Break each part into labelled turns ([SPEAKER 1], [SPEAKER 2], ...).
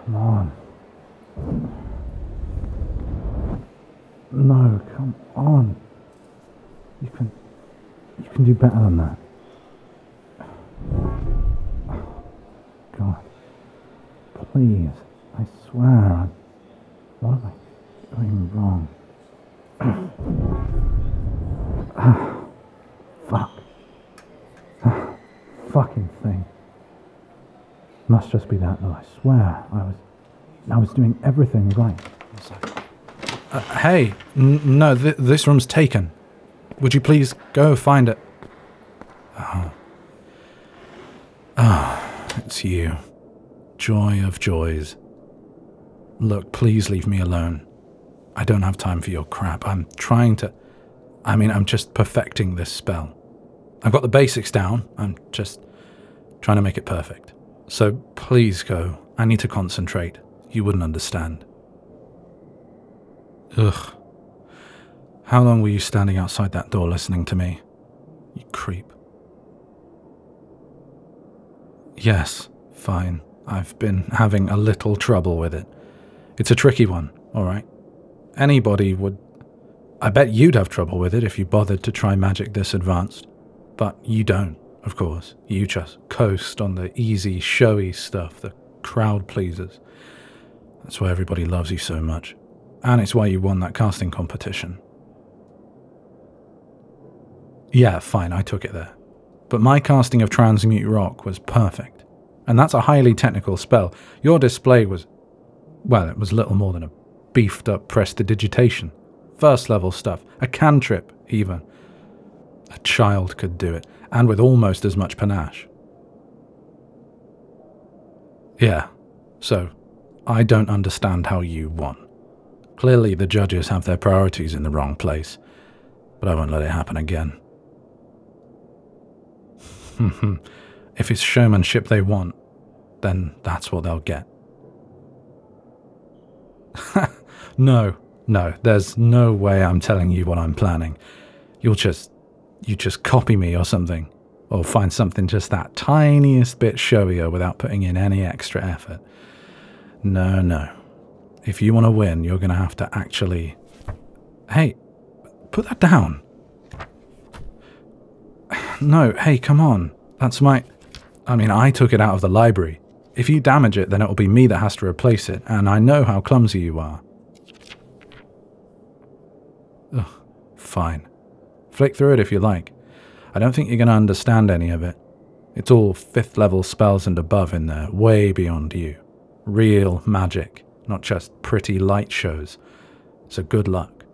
[SPEAKER 1] Come on. No, come on. You can do better than that. God. Please. I swear. What am I doing wrong? Fuck. Fucking thing. Must just be that though, I swear. I was doing everything right.
[SPEAKER 2] Hey, no, this room's taken. Would you please go find it? It's you. Joy of joys. Look, please leave me alone. I don't have time for your crap. I'm just perfecting this spell. I've got the basics down. I'm just trying to make it perfect. So please go. I need to concentrate. You wouldn't understand. Ugh. How long were you standing outside that door listening to me? You creep. Yes, fine. I've been having a little trouble with it. It's a tricky one, alright? Anybody would... I bet you'd have trouble with it if you bothered to try magic this advanced. But you don't, of course. You just coast on the easy, showy stuff, the crowd pleasers. That's why everybody loves you so much. And it's why you won that casting competition. Yeah, fine, I took it there. But my casting of Transmute Rock was perfect. And that's a highly technical spell. Your display was... well, it was little more than a beefed-up prestidigitation. First-level stuff. A cantrip, even. A child could do it, and with almost as much panache. Yeah, so I don't understand how you won. Clearly the judges have their priorities in the wrong place, but I won't let it happen again. If it's showmanship they want, then that's what they'll get. No, there's no way I'm telling you what I'm planning. You just copy me or something, or find something just that tiniest bit showier without putting in any extra effort. No. If you want to win, you're going to have to actually... Hey, put that down. No, hey, come on. That's my... I took it out of the library. If you damage it, then it'll be me that has to replace it, and I know how clumsy you are. Ugh, fine. Flick through it if you like. I don't think you're going to understand any of it. It's all 5th level spells and above in there, way beyond you. Real magic, not just pretty light shows. So good luck.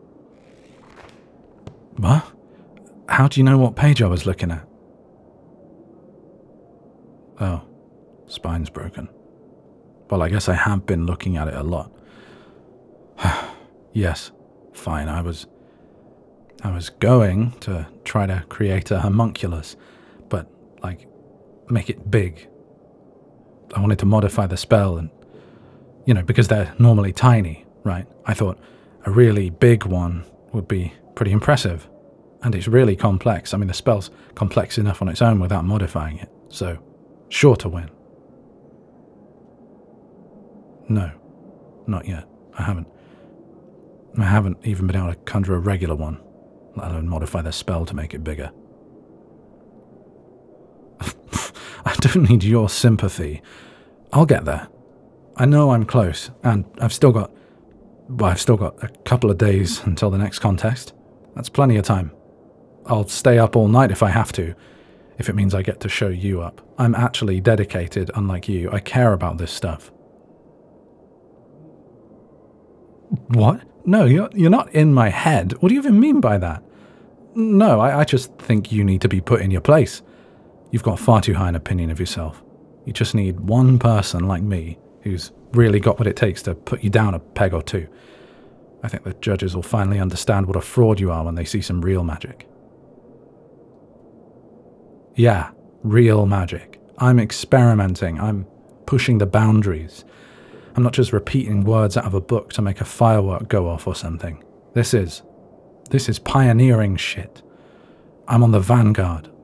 [SPEAKER 2] What? How do you know what page I was looking at? Oh, spine's broken. Well, I guess I have been looking at it a lot. Yes, fine, I was going to try to create a homunculus, but, make it big. I wanted to modify the spell and, because they're normally tiny, right? I thought a really big one would be pretty impressive. And it's really complex. The spell's complex enough on its own without modifying it, so sure to win. No, not yet. I haven't even been able to conjure a regular one, let alone modify the spell to make it bigger. I don't need your sympathy. I'll get there. I know I'm close, and I've still got a couple of days until the next contest. That's plenty of time. I'll stay up all night if I have to, if it means I get to show you up. I'm actually dedicated, unlike you. I care about this stuff. What? No, you're not in my head. What do you even mean by that? No, I just think you need to be put in your place. You've got far too high an opinion of yourself. You just need one person like me who's really got what it takes to put you down a peg or two. I think the judges will finally understand what a fraud you are when they see some real magic. Yeah, real magic. I'm experimenting. I'm pushing the boundaries. I'm not just repeating words out of a book to make a firework go off or something. This is pioneering shit. I'm on the vanguard.